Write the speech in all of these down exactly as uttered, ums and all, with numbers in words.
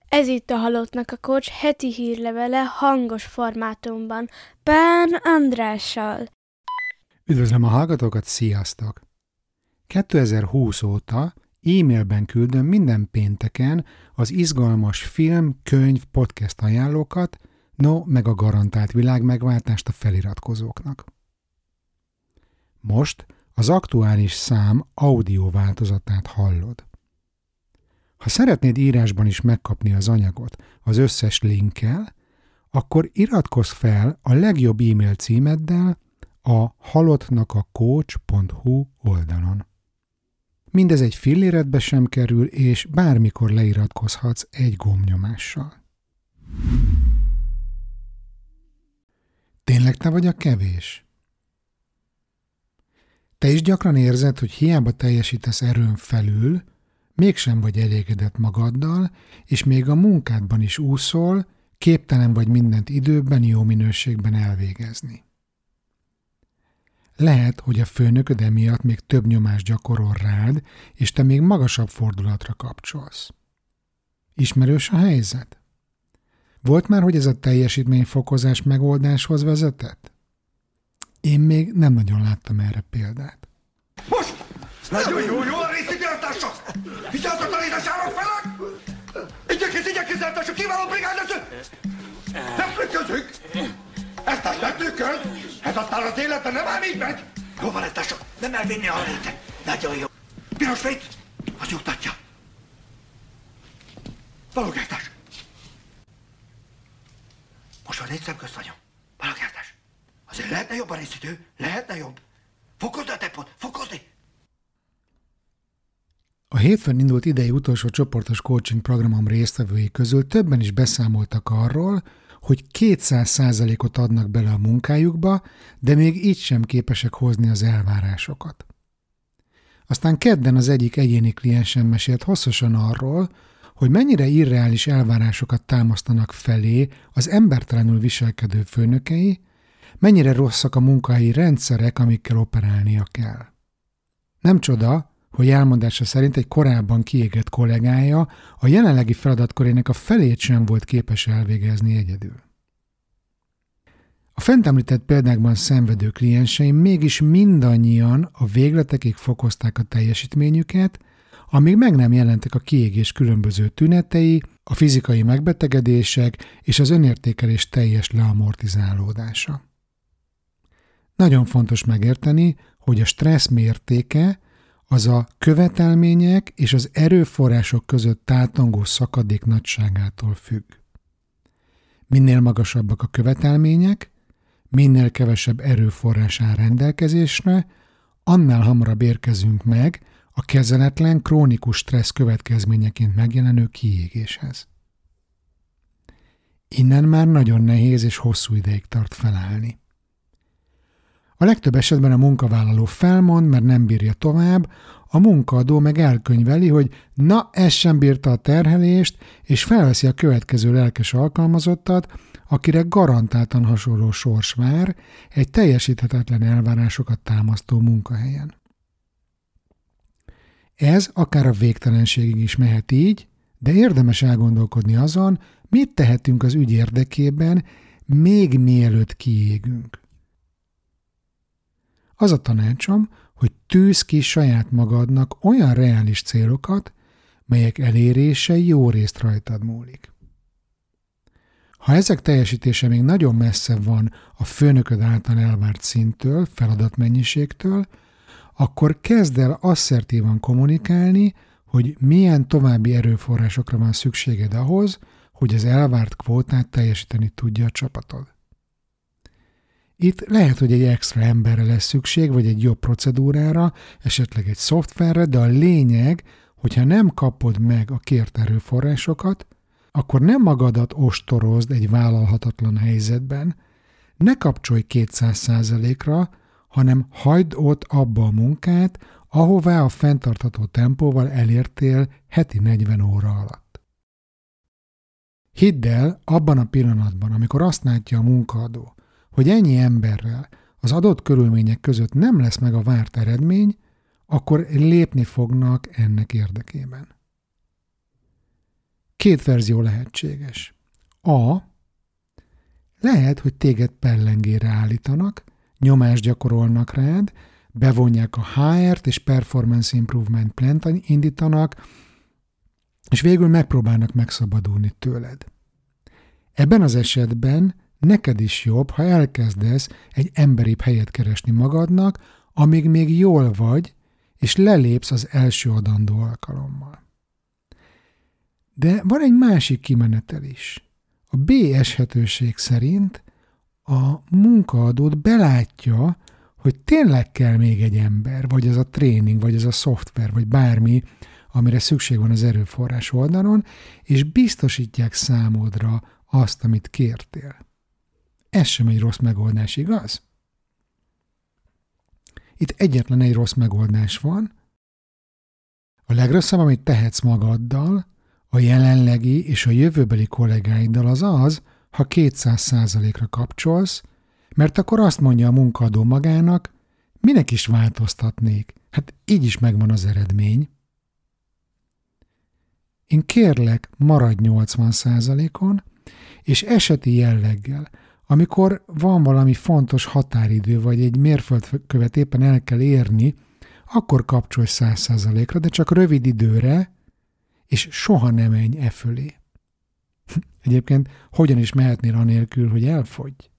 Ez itt a Halottnak a Coach heti hírlevele hangos formátumban, Pán Andrással. Üdvözlöm a hallgatókat, sziasztok! kétezer-húsz óta e-mailben küldöm minden pénteken az izgalmas film, könyv, podcast ajánlókat, no, meg a garantált világmegváltást a feliratkozóknak. Most az aktuális szám audio változatát hallod. Ha szeretnéd írásban is megkapni az anyagot az összes linkkel, akkor iratkozz fel a legjobb e-mail címeddel a halottnakacoach pont hu oldalon. Mindez egy filléretbe sem kerül, és bármikor leiratkozhatsz egy gombnyomással. Tényleg te vagy a kevés? Te is gyakran érzed, hogy hiába teljesítesz erőn felül, mégsem vagy elégedett magaddal, és még a munkádban is úszol, képtelen vagy mindent időben, jó minőségben elvégezni. Lehet, hogy a főnököd emiatt még több nyomást gyakorol rád, és te még magasabb fordulatra kapcsolsz. Ismerős a helyzet? Volt már, hogy ez a teljesítményfokozás megoldáshoz vezetett? Én még nem nagyon láttam erre példát. Most! Nagyon jó, jó a részidőrtársak! Vigyázzatok a lézesárok felek! Igyekezz, igyekezz, eltársak, kiváló brigádező! Nem trükközünk! Ezt a nem trükköl! Ez aztán az életben nem ám így megy! Jó van, eltársak, nem elvinni a létet! Nagyon jó! Piros fény, az nyugtatja! Valógártás! Most van négy szemköztanyom. Valógártás! Azért lehetne jobb a részidő, lehetne jobb. Fokozd a tempót, fokozni! A hétfőn indult idei utolsó csoportos coaching programom résztvevői közül többen is beszámoltak arról, hogy kétszáz százalékot adnak bele a munkájukba, de még így sem képesek hozni az elvárásokat. Aztán kedden az egyik egyéni kliensem mesélt hosszasan arról, hogy mennyire irreális elvárásokat támasztanak felé az embertelenül viselkedő főnökei, mennyire rosszak a munkahelyi rendszerek, amikkel operálnia kell. Nem csoda, hogy elmondása szerint egy korábban kiégett kollégája a jelenlegi feladatkörének a felét sem volt képes elvégezni egyedül. A fent említett példákban szenvedő klienseim mégis mindannyian a végletekig fokozták a teljesítményüket, amíg meg nem jelentek a kiégés különböző tünetei, a fizikai megbetegedések és az önértékelés teljes leamortizálódása. Nagyon fontos megérteni, hogy a stressz mértéke az a követelmények és az erőforrások között tátongó szakadék nagyságától függ. Minél magasabbak a követelmények, minél kevesebb erőforrás áll rendelkezésre, annál hamarabb érkezünk meg a kezeletlen, krónikus stressz következményeként megjelenő kiégéshez. Innen már nagyon nehéz és hosszú ideig tart felállni. A legtöbb esetben a munkavállaló felmond, mert nem bírja tovább, a munkaadó meg elkönyveli, hogy na, ez sem bírta a terhelést, és felveszi a következő lelkes alkalmazottat, akire garantáltan hasonló sors vár egy teljesíthetetlen elvárásokat támasztó munkahelyen. Ez akár a végtelenségig is mehet így, de érdemes elgondolkodni azon, mit tehetünk az ügy érdekében, még mielőtt kiégünk. Az a tanácsom, hogy tűzz ki saját magadnak olyan reális célokat, melyek elérése jó részt rajtad múlik. Ha ezek teljesítése még nagyon messze van a főnököd által elvárt szinttől, feladatmennyiségtől, akkor kezd el asszertívan kommunikálni, hogy milyen további erőforrásokra van szükséged ahhoz, hogy az elvárt kvótát teljesíteni tudja a csapatod. Itt lehet, hogy egy extra emberre lesz szükség, vagy egy jobb procedúrára, esetleg egy szoftverre, de a lényeg, hogyha nem kapod meg a kért erőforrásokat, akkor nem magadat ostorozd egy vállalhatatlan helyzetben, ne kapcsolj kétszáz százalékra, hanem hagyd ott abba a munkát, ahová a fenntartható tempóval elértél heti negyven óra alatt. Hidd el, abban a pillanatban, amikor azt látja a munkaadó, hogy ennyi emberrel az adott körülmények között nem lesz meg a várt eredmény, akkor lépni fognak ennek érdekében. Két verzió lehetséges. A. Lehet, hogy téged pellengére állítanak, nyomást gyakorolnak rád, bevonják a há er-t és Performance Improvement Plant indítanak, és végül megpróbálnak megszabadulni tőled. Ebben az esetben neked is jobb, ha elkezdesz egy emberibb helyet keresni magadnak, amíg még jól vagy, és lelépsz az első adandó alkalommal. De van egy másik kimenetel is. A B eshetőség szerint a munkaadód belátja, hogy tényleg kell még egy ember, vagy az a tréning, vagy az a szoftver, vagy bármi, amire szükség van az erőforrás oldalon, és biztosítják számodra azt, amit kértél. Ez sem egy rossz megoldás, igaz? Itt egyetlen egy rossz megoldás van. A legrosszabb, amit tehetsz magaddal, a jelenlegi és a jövőbeli kollégáiddal az az, ha kétszáz százalékra kapcsolsz, mert akkor azt mondja a munkaadó magának, minek is változtatnék, hát így is megvan az eredmény. Én kérlek, maradj nyolcvan százalékon, és eseti jelleggel, amikor van valami fontos határidő, vagy egy mérföldkövet éppen el kell érni, akkor kapcsolj száz százalékra, de csak rövid időre, és soha nem menj e fölé. Egyébként hogyan is mehetnél anélkül, hogy elfogy?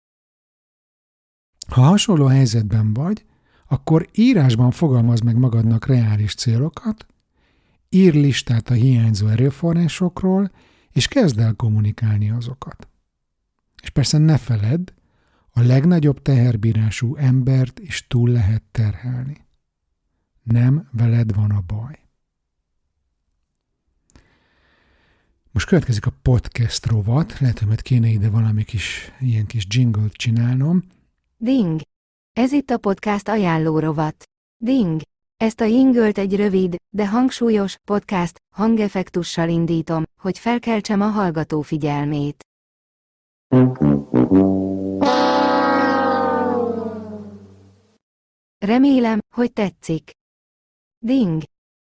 Ha hasonló helyzetben vagy, akkor írásban fogalmazd meg magadnak reális célokat, ír listát a hiányzó erőforrásokról, és kezd el kommunikálni azokat. És persze ne feledd, a legnagyobb teherbírású embert is túl lehet terhelni. Nem veled van a baj. Most következik a podcast rovat, lehet, hogy majd kéne ide valami kis, ilyen kis jingle-t csinálnom. Ding! Ez itt a podcast ajánló rovat. Ding! Ezt a jingle-t egy rövid, de hangsúlyos podcast hangeffektussal indítom, hogy felkeltsem a hallgató figyelmét. Remélem, hogy tetszik. Ding!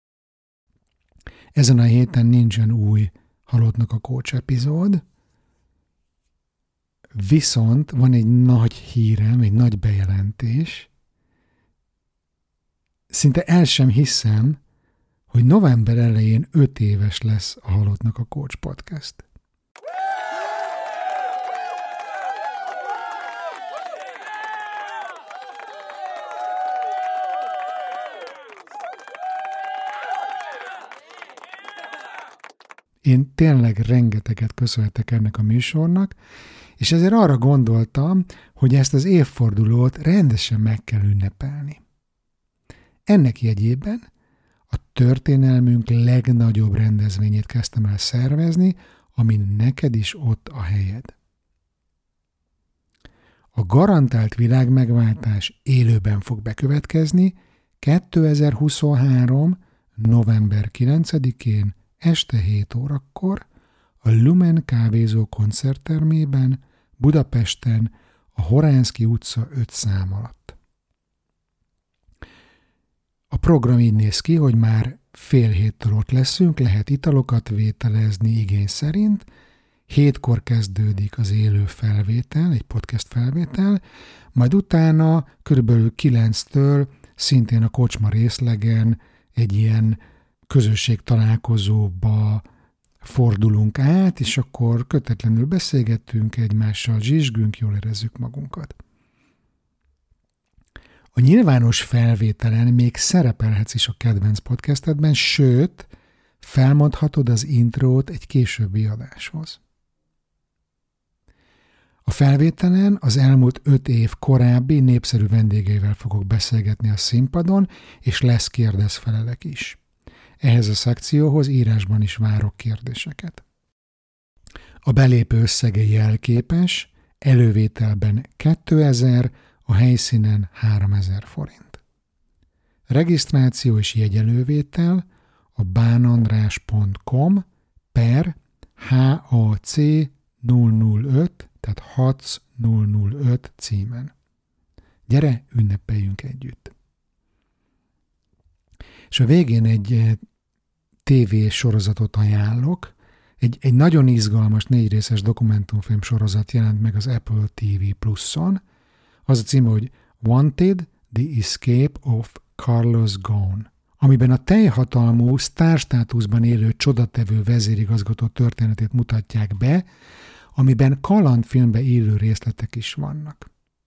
Ezen a héten nincsen új Halottnak a Coach epizód, viszont van egy nagy hírem, egy nagy bejelentés. Szinte el sem hiszem, hogy november elején öt éves lesz a Halottnak a Coach podcast. Én tényleg rengeteget köszönhetek ennek a műsornak, és ezért arra gondoltam, hogy ezt az évfordulót rendesen meg kell ünnepelni. Ennek jegyében a történelmünk legnagyobb rendezvényét kezdtem el szervezni, amin neked is ott a helyed. A garantált világmegváltás élőben fog bekövetkezni kétezer-huszonhárom. november kilencedikén este hét órakor a Lumen kávézó koncerttermében Budapesten a Horánszky utca öt szám alatt. A program így néz ki, hogy már fél héttől ott leszünk, lehet italokat vételezni igény szerint, hétkor kezdődik az élő felvétel, egy podcast felvétel, majd utána körülbelül kilenctől szintén a kocsma részlegen egy ilyen közösség találkozóba fordulunk át, és akkor kötetlenül beszélgettünk egymással, zsizsgünk, jól érezzük magunkat. A nyilvános felvételen még szerepelhetsz is a kedvenc podcastedben, sőt, felmondhatod az intrót egy későbbi adáshoz. A felvételen az elmúlt öt év korábbi népszerű vendégeivel fogok beszélgetni a színpadon, és lesz kérdezfelelek is. Ehhez a szekcióhoz írásban is várok kérdéseket. A belépő összege jelképes, elővételben kétezer, a helyszínen háromezer forint. Regisztráció és jegyelővétel a bánandrás pont com per hac nulla nulla öt, tehát hac nulla nulla öt címen. Gyere, ünnepeljünk együtt! És a végén egy tévé sorozatot ajánlok, Egy, egy nagyon izgalmas négyrészes dokumentumfilm sorozat jelent meg az Apple té vé Pluson. Az a címe, hogy Wanted, The Escape of Carlos Ghosn, amiben a teljhatalmú, sztárstátuszban élő csodatevő vezérigazgató történetét mutatják be, amiben kalandfilmbe élő részletek is vannak.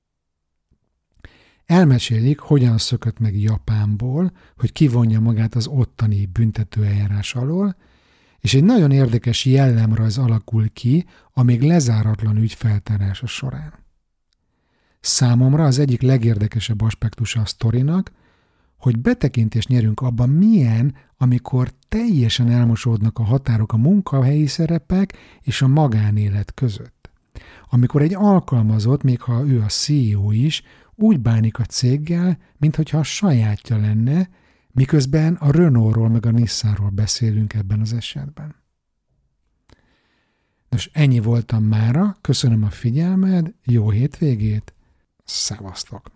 Elmesélik, hogyan szökött meg Japánból, hogy kivonja magát az ottani büntetőeljárás alól, és egy nagyon érdekes jellemrajz alakul ki a még lezáratlan ügy feltárása során. Számomra az egyik legérdekesebb aspektusa a sztorinak, hogy betekintést nyerünk abban, milyen, amikor teljesen elmosódnak a határok a munkahelyi szerepek és a magánélet között. Amikor egy alkalmazott, még ha ő a cé e o is, úgy bánik a céggel, minthogyha a sajátja lenne, miközben a Renaultról meg a Nissanról beszélünk ebben az esetben. Nos, ennyi voltam mára, köszönöm a figyelmed, jó hétvégét, szevasztok!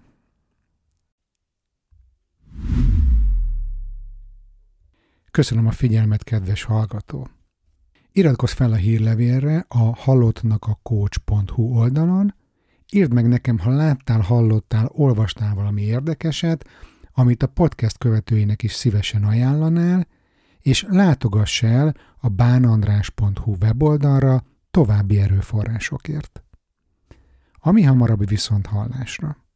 Köszönöm a figyelmet, kedves hallgató! Iratkozz fel a hírlevélre a hallottnak a coach pont hu oldalon, írd meg nekem, ha láttál, hallottál, olvastál valami érdekeset, amit a podcast követőinek is szívesen ajánlanál, és látogass el a bánandrás pont hu weboldalra további erőforrásokért. Ami hamarabb viszont hallásra.